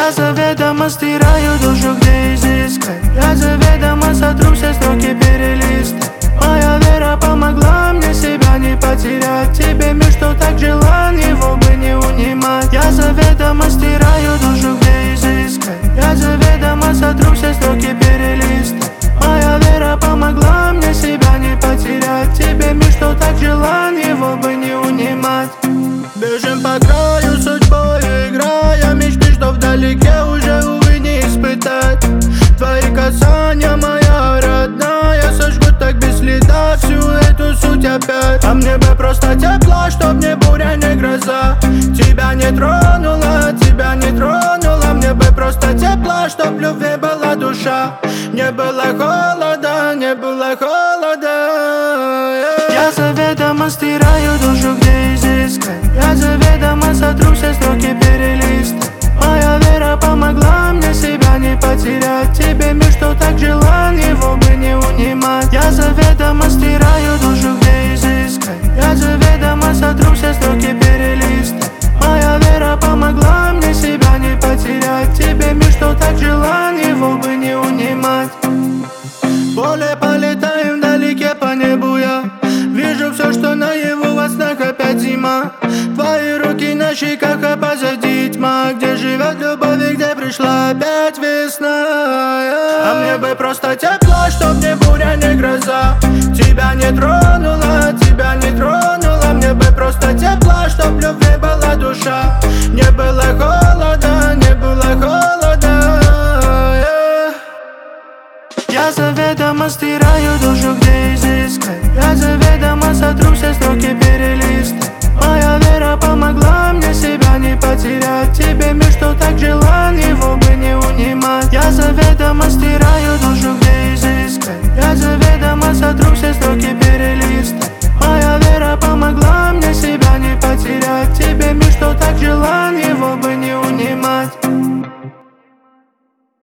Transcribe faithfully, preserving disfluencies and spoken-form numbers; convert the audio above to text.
Я заведомо стираю душу, где изыскать. Я заведомо сотру все строки, перелистай. Моя вера помогла мне себя не потерять. Тебе мир, что так желан, его бы не унимать. Я заведомо стираю душу, где изыскать. Я заведомо сотру все строки, перелистай. Моя вера помогла мне себя не потерять. Тебе мир, что так желан, его бы не унимать. Бежим по краю судьбой, играя мечты, что вдалеке уже, увы, не испытать. Твои касания, моя родная, сожгут так без следа всю эту суть опять. А мне бы просто тепло, чтоб не буря, не гроза. Тебя не тронула, тебя не тронула. Мне бы просто тепло, чтоб в любви была душа. Не было холода, не было холода. Я заведомо стираю душу, где изыскать. Я заведомо сотру все строки, перелистай. Моя вера помогла мне себя не потерять. Тебе мир, что так желан, его бы не унимать. Я заведомо стираю душу, где изыскать. Я заведомо сотру все строки, перелистай. Моя вера помогла мне себя не потерять. Тебе мир, что так желан, его бы не унимать. Поле полетаем вдалеке по небу я. Вижу все, что наяву, во снах опять зима. Твои руки на щеках, а позади тьма. Где живет любовь и где пришла опять весна. А мне бы просто тепло, чтоб не буря, не гроза. Тебя не тронула, тебя не тронула. Мне бы просто тепло, чтоб в любви была душа. Не было холода, не было холода. Я заведомо стираю душу, где изыскать. Я заведомо сотру все строки, перелистай. Моя вера помогла мне себя не потерять. Тебе мир, что так желан, его бы не унимать. Я заведомо стираю